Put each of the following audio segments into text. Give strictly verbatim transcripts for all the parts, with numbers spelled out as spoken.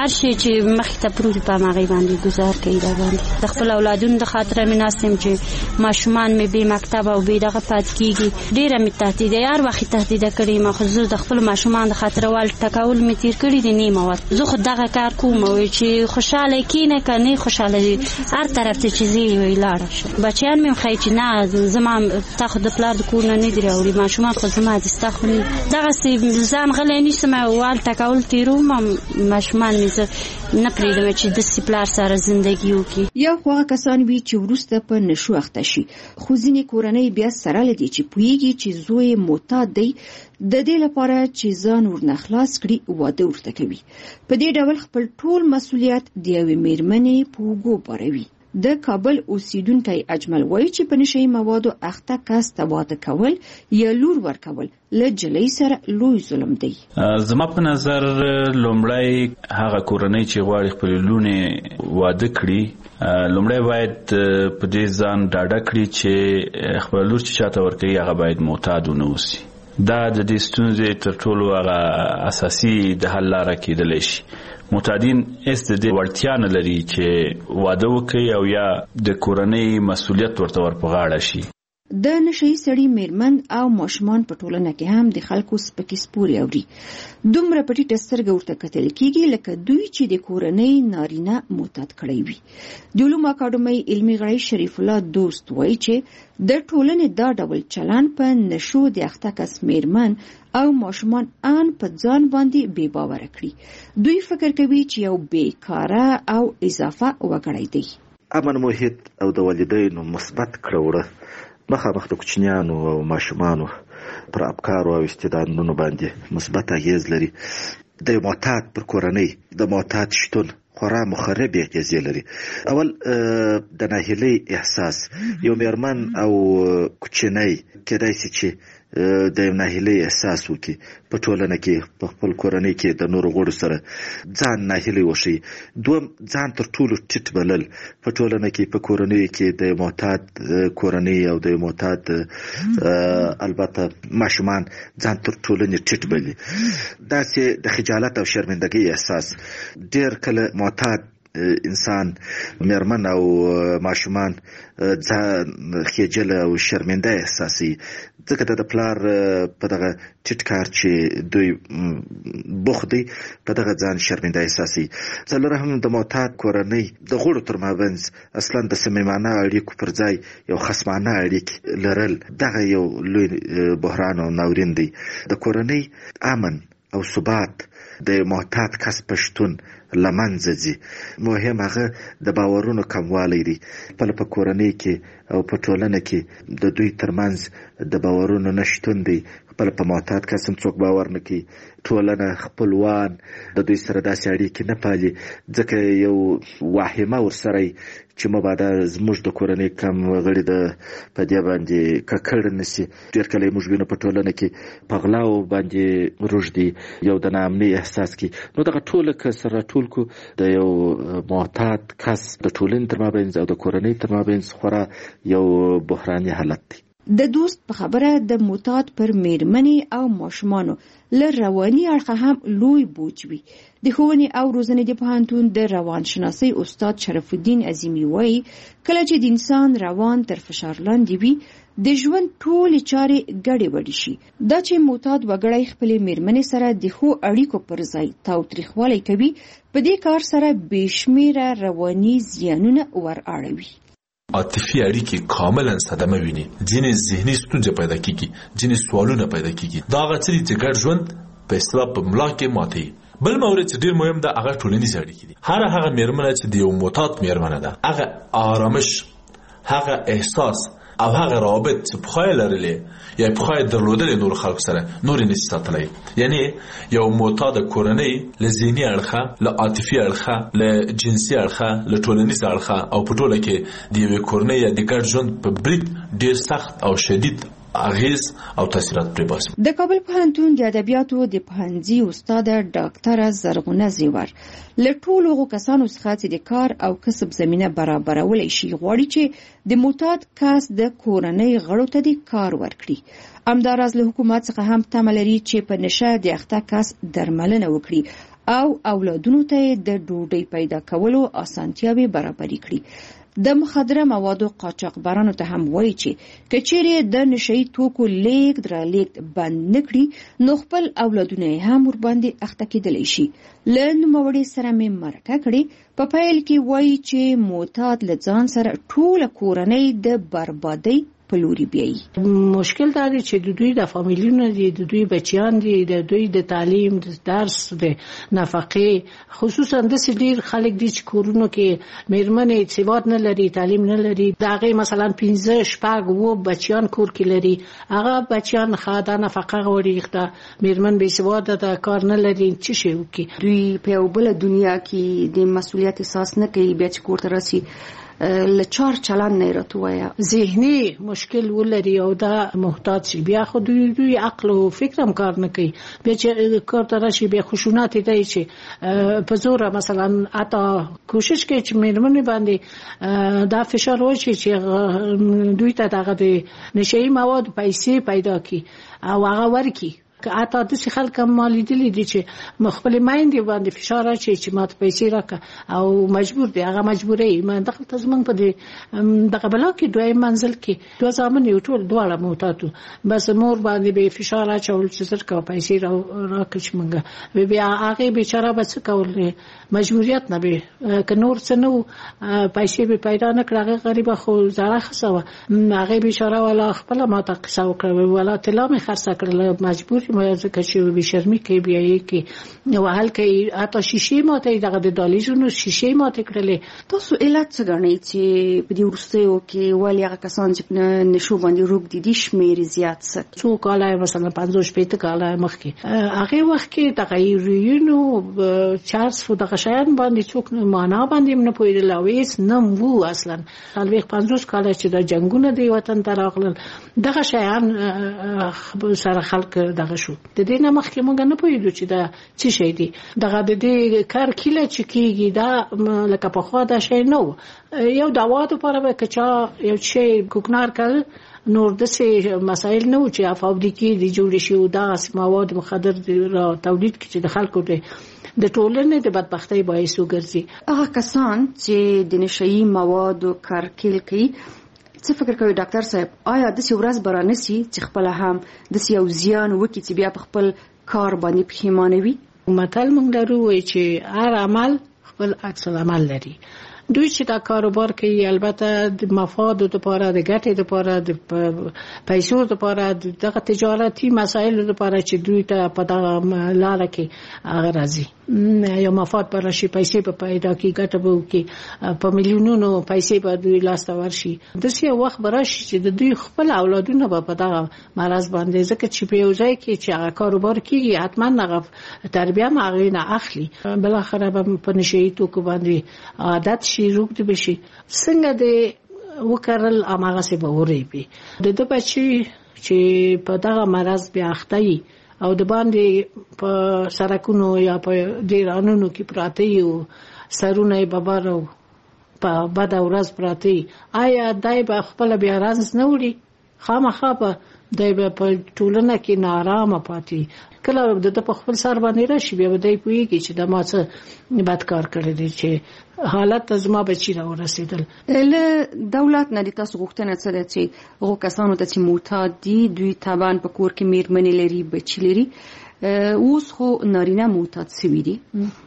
هر شي چې مخ ته پروت په ماغي باندې گزار کوي دا باندې د خپل اولادونو د خاطر مې ناستم چې ماشومان مې به مکتب او به دغه پات کیږي. ډیره مې تهدید هر وخت تهدید کړی ما خو زه د خپل ماشومان د خاطر وال ټکول مې تیر کړی دی نیمه وخت زه خو دغه کار کوم او چې خوشاله کینه کني خوشاله هر طرف ته چې زی ویلار شي. بچیان مې خای چې نه زما تاخو د پلار د کور نه نه دی راوړي ماشومان خو زما د استخو دغه سي ځان غلې نشم وال ټکول تیرو ماشومان مې نه پریدم چې د سی پلار سره ژوندۍ وکي. یا خو کسان وی چې ورسته په نشو اخته شي خو ځینې کورنۍ بیا سره لدی چې پویږي چې زوی معتاد دی د دې لپاره چې ځان ورنه خلاص کړي واده ورته کوي. په دې ډول خپل ټول مسؤلیت د یوې میرمنې په اوږو باروي. د کابل اوسیدونکی اجمل وایي چې په نشي موادو اخته کس ته واده کول یا لور ورکول له جلۍ سره لوی ظلم دی. زما په نظر لومړی هغه کورنۍ چې غواړي خپل لونې واده کړي لومړی باید په دې ځان ډاډه کړي چې خپل لور چې چاته ورکوي هغه باید معتاد ونه اوسي. دا د دې ستونزې تر ټولو هغه اساسي د حل لاره کېدلی شي. معتادین هېڅ د دې وړتیا نه لري چې واده وکړي او یا د کورنۍ مسؤلیت ورته ور په غاړه شي. د نشئی سړي میرمن او ماشومان په ټولنه کې هم د خلکو سپکې سپورې اوري. دومره په ټیټه سترګه ورته کتل کېږي لکه دوی چې د کورنۍ نارینه معتاد کړی وي. د علومو اکاډمۍ علمي غړی شریف الله دوست وایي چې د ټولنې دا ډول چلن په نشو د اخته کس میرمن او ماشومان ان په ځان باندې بې باوره کړي. دوی فکر کوي چې یو بیکاره او اضافه وګړی دی. امن محیط او د والدینو مثبت کړوړه مخامخ د کوچنیانو او ماشومانو پر افکارو او استعدادونو باندې مثبت اغیز لري. د معتاد پر کورنۍ د معتاد شتون خورا مخرب اغیزې لري. اول د ناهیلۍ احساس یو میرمن او کوچنی کېدای شي چې د ناهیلۍ احساس وکړي په ټولنه کې په خپل کورنۍ کې د نورو غړو سره ځان ناهیلۍ وښیي. دوم ځان تر ټولو ټیټ بلل په ټولنه کې په کورنۍ کې د معتاد کورنۍ او د معتاد البته ماشومان ځان تر ټولنې ټیټ بلي. داسې د خجالت او شرمندګۍ احساس ډېر کله معتاد انسان میرمن او ماشومان ځان خجل او شرمنده احساسي ځکه د پلار په دغه ټیټ کار چې دوی بوخت دی په دغه ځان شرمنده احساسي. څلورم د معتاد کورنۍ د غړو تر مابینځ اصلا د صمیمانه اړیکو پر ځای یو خصمانه اړیکې لرل دغه یو لوی بحران او ناورین دی. د کورنۍ امن او ثبات د معتاد کس په شتون لمنځه ځي. مهم هغه د باورونو کموالی دی. خپل په کورنۍ کې او په ټولنه کې د دوی ترمنځ د باورونو نشتون دی. خپل په معتاد کس هم څوک باور نه کوي. ټولنه خپلوان د دوی سره داسې اړیکې نه پالي ځکه یو واهمه ورسره چې مبادا زموږ د کورنۍ کم غړي د په دې باندې ککړ نشي. ډېر کله موږ وینو په ټولنه کې په غلاو باندې روږدي یو د ناامنۍ احساس کوي. نو دغه ټوله که سره ټول کو د یو معتاد کس د ټولنې تر مابینځ او د کورنۍ تر مابینځ خورا یو بحراني حالت دی. د دوست په خبره د معتاد پر میرمنې او ماشومانو له رواني اړخه هم لوی بوج وي. د ښوونې او روزنې د پوهنتون د روانشناسۍ استاد شرف الدین عظیمي وایي کله چې د انسان روان تر فشار لاندې وي د ژوند ټولې چارې ګډې وډې شي. دا چې معتاد وګړی خپلې میرمنې سره د ښو اړیکو پر ځای تاوتریخوالی کوي په دې کار سره بې شمېره رواني زیانونه ور اړوي. عاطفي اړیکې کاملا صدمه ویني. ځینې ذهني ستونزې پیدا کیږي، ځینې سوالونه پیدا کیږي. دا هغه څه دي چې ګډ ژوند په اصطلاح په ملا کې ماتوي. بل مورد چې ډېر مهم ده هغه ټولنیز اړیکې دي. هر هغه میرمنه چې د یو معتاد میرمنه ده هغه آرامش، هغه احساس او هغه رابط چې پخوی لرلې یا پخوی درلودلې نور خلق سره نور نشي ساتلی. یعنی یو معتاد کورنۍ له ذهني اړخه، له عاطفي اړخه، له جنسي اړخه، له ټولنیز اړخه او په ټوله کې د یوې کورنۍ یا د ګډ ژوند په برید ډېر سخت او شدید اغیز او تاثیرات پرې باسي. د کابل پوهنتون د ادبیاتو د پوهنځي استاد ډاکټره زرغونه زیور له ټولو هغو کسانو څخه چې د کار او کسب زمینه برابرولی شي غواړي چې د معتاد کس د کورنۍ غړو ته د کار ورکړي. همداراز له حکومت څخه هم تمه لري چې په نشه د اخته کس درملنه وکړي او اولادونو ته د ډوډۍ پیدا کولو اسانتیاوې برابرې کړي. د مخدره موادو قاچاقبرانو ته هم وایي چې کچېرې د نشهیي توکو لیږد رالیږد بند نه کړي نو خپل اولادونه هم ورباندې اخته کېدلی شي. له نوموړي سره مې مرکه کړې. په پیل کې وایي چې معتاد له ځان سره ټوله کورنۍ د بربادۍ په لوري بیایي. مشکل دا دی چې د دوی د فامیلونو دي، د دوی بچیان دي، د دوی د تعلیم، د درس، د نفقې، خصوصا د ډیر خلک دي چې کورونو کې میرمنې سواد نه لري، تعلیم نه لري. دا غي مثلا پنځه شپږ وو بچیان کور کې لري، هغه بچیان خاطا نفقه غوړي، دا میرمن به سواد د کار نه لري، څه شي وکي. دوی په بل دنیا کې د مسؤلیت احساس نه کوي، بیا چې کور ته راسي لچار چلان نه راتوایا، ذهني مشکل ولري او دا محتاج شي. بیا خو دوی دوی عقل او فکر هم کار نه کوي. بیا چې کار ته راشي بیا خشونت دی چې په زور مثلا اتا کوشش کوي چې میرمنې باندې دا فشار وشي چې دوی ته دغه د نشهیي مواد پیسې پیدا کی او هغه ورکی. که اتا د څه خلک مالی دي دي چې مخبل مایندې باندې فشار اچي چې ماته پیسې راکړه او مجبور دي، هغه مجبورې ما دغه تزمن په دې دغه بلا کې دوی منزل کې دوه ځامن یو ټول دواړه موتاتو، بس مور باندې به فشار اچول چې سر کا پیسې را راکړي مونږه بیا هغه بیچاره بس کول مجبوریت نه به که نور څه نو پیسې به پیدا نه کړه. غریب خو زړه خسوه، هغه بیچاره ولا خپل ماته قصه وکړه ولا طلا می خرڅ کړل، مجبور ما ځکه چې به شرمې کوي بیا یې کې نو حل کوي. اته شیشې ماته دغه د دالیزونو شیشې ماته کړلې. تاسو علت څه ګڼئ چې په دې وروستیو کې ولې هغه کسان چې په نشو باندې روږدي دي شمېر زیات څه څو کاله مثلا پنځوس شپېته کاله مخکې هغه وخت کې تغیرونو چارس فو دغه شیان باندې څوک معنا باندې نه پوهېدل او هېڅ نه وو اصلا. څلوېښت پنځوس کاله چې د جنګونه دی وطن ته راغلل دغه شیان سره خلک دغه شو. د دې نه مخکې موږ نه پوهېدو چې دا څه شی دی. دغه د دې کار کله چې کېږي دا لکه پخوا دا شی نه و. یو دوا دپاره به که چا یو شی کوکنار کړ نور داسې مسایل نه و چې فابریکې دې جوړې شي او دغسې مواد مخدر را تولید کړي چې د خلکو د ټولنې د بدبختۍ باعث وګرځي. هغه کسان چې د نشهیي موادو کارکیل کوي څه فکر کوي ډاکټر صاحب، آیا داسې ورځ به رانسي چې خپله هم داسې یو زیان وکړي چې بیا په خپل کار باندې پښیمانه وي؟ متل موږ لرو وایي چې هر عمل خپل عکس العمل لري. دوی چې دا کاروبار کوي البته د مفادو لپاره، د ګټې لپاره، د پیسو لپاره، دغه تجارتي مسایلو لپاره چې دوی ته په دغه لاره کې هغه راځي یا مفاد پر شي پیسې په پیدا کې ګټه به وکړي، په میلیونونو پیسې به دوی لاسته ورشي. داسې یو وخت به راشي چې د دوی خپل اولادونه به په دغه مرض باندې ځکه چې په یو ځای کې چې هغه کاروبار کېږي حتما هغه تربیه هم هغې نه اخلي، بالاخره به په نشهیي توکو باندې عادت شي، روږدي به شي. څنګه د وکرل هماغسې به وریبي. د ده بچي چې په دغه مرض بیا اخته وي او د باندې په سړکونو یا په ډیرانونو کې پراته وي او سرونه یې ببر او په بده ورځ پراته وي، آیا دی به خپله بیا رنځ نه وړي؟ خامخا به دی به په ټولنه کې ناارامه پاتې. کله د ده په خپل سر باندې راشي بیا به دی پوهېږي چې د ما څه بد کار کړی دی چې حالت ته زما بچي راورسېدل. له دولت نه د تاسو غوښتنه څه ده چې هغو کسانو ته چې معتاد دي دوی طبعا په کور کې میرمنې لري، بچي لري، اوس خو نارینه معتاد سوي دي،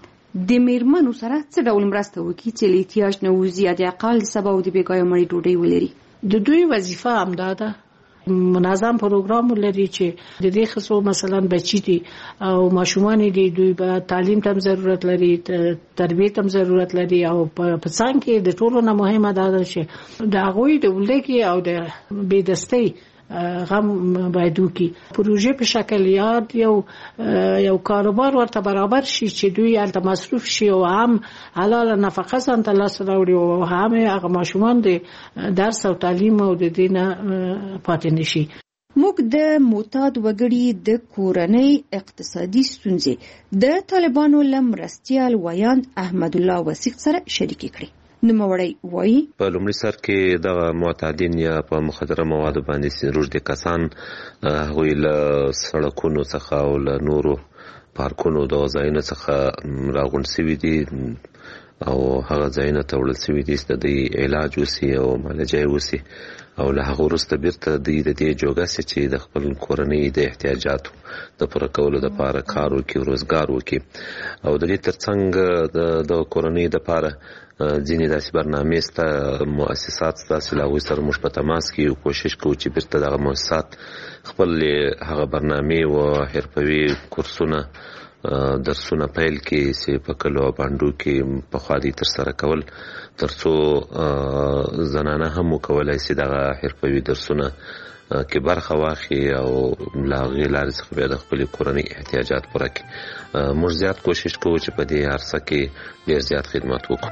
د میرمنو سره څه ډول مرسته وکړي چې له احتیاج نه ووځي یا د اقل د سبا او د بېګاه مړۍ ډوډۍ ولري؟ د دوی وظیفه همدا ده، منظم پروګرام لري چې د دې خصو مثلا بچی دي او ماشومان دي، دوی به تعلیم ته ضرورت لري، تربیه ته ضرورت لري او په څنګ کې د ټولو نه مهمه ده چې د هغوی د ولګي او د بېدستۍ غم باید وکړي. پروژې په شکل یاد یو یو کاروبار ورته برابر شي چې دوی هلته مصروف شي او هم حلاله نفقه ځان ته لاسته راوړي او هم هغه ماشومان د درس او تعلیم او د دې نه پاتې نه شي. موږ د معتاد وګړي د کورنۍ اقتصادي ستونزې د طالبانو له مرستیال ویاند احمد الله وثیق سره شریکې کړې. نوموړی وایي په لومړي سر کې دغه معتادین یا په مخدره موادو باندې روږدي کسان هغوی له سړکونو څخه او له نورو پارکونو د ځایونو څخه راغونډ شوي دي او هغه ځایونه ته وړل شوي دي چې د دوی علاج وسي او معالجه وسي او له هغه وروسته بیرته دوی د دې جوګه سي چې د خپل کورنۍ د احتیاجاتو د پوره کولو دپاره کار وکړي، روزګار وکړي. او د دې ترڅنګ د کورنۍ دپاره ځینې داسې برنامې سته، مؤسسات سته چې له هغوی سره موږ په تماس کې یو، کوشش کوو چې بیرته دغه مؤسسات خپل هغه برنامې و حرفوي کورسونه درسونه پیل کې چې په کلو او بانډو کې پخوا دوی ترسره کول، تر څو زنانه هم وکولی شي دغه حرفوي درسونه کې برخه واخلي او له هغې لارې څخه بیا د خپلې کورنۍ احتیاجات پوره کړي. موږ زیات کوشش کوو چې په دې عرصه کې ډېر زیات خدمات وکړو.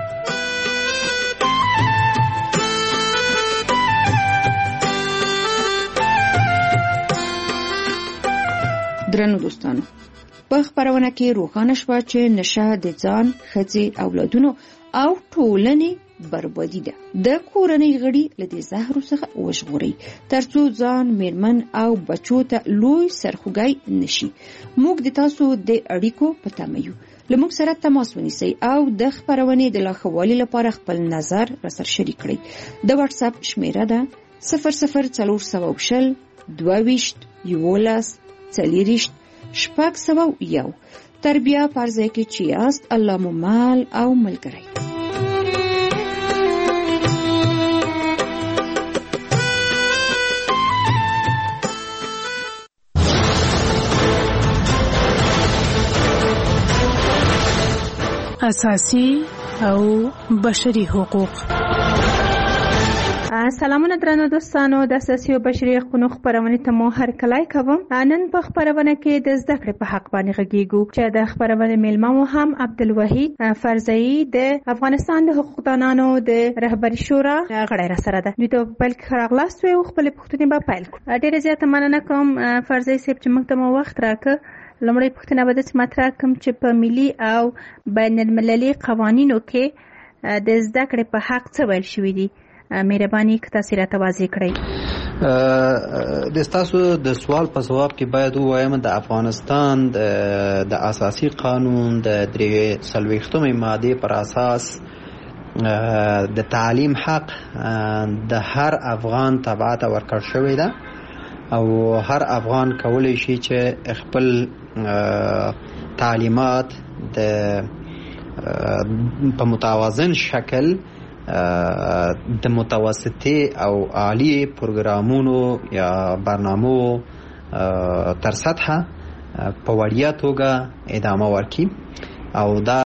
درنو دوستانو، په خپرونه کې روښانه شوه چې نشه د ځان، ښځې، اولادونو او ټولنې بربادي ده. د کورنۍ غړي له دې زهرو څخه وژغورئ ترڅو ځان، میرمن او بچو ته لوی سرخوږی نشي. موږ د تاسو د اړیکو په تمه یو. له موږ سره تماس ونیسئ او د خپرونې د لا ښه والي لپاره خپل نظر راسره شریک کړئ. د واتس اپ شمیره ده صفر صفر څلور سوه او شل دوه ویشت یولس څلېرویشت شپږ سوه یو. تر بیا په هر ځای کې چې یاست، الله مو مال او ملګری. اساسي او بشري حقوق. سلامونه درنو دوستانو، د اساسي او بشري حقوقو خبرونه ته مو هر کله کوم. نن په خبرونه کې د زده کړې په حق باندې غږیږو چې د خبرونه میلمه مو هم عبدالوحید فرزئی د افغانستان د حقوقدانانو د رهبری شورا غړی را سره ده. دوی ته په پیل کې راغلاست او خپل پوښتنې به پیل کړو. ډېره زیاته مننه کوم فرزئی صاحب چې موږ ته مو وخت راکړ. لومړی پوښتنه به داسې مطرح کوم چې په ملي او بین المللي قوانینو کې د زده کړې په حق څه ویل شوي دي؟ مهرباني که تاسو راته واضح کړئ. د تاسو د سوال په جواب کې باید ووایم د افغانستان د اساسي قانون د درې څلوېښتمې مادې پر اساس د تعلیم حق د هر افغان تبع ته ورکړل شوی ده او هر افغان کولی شي چې خپل تعلیمات د په متوازن شکل د متوسطې او عالی پروګرامونو یا برنامو تر سطحه په وړیا توګه ادامه ورکړي او دا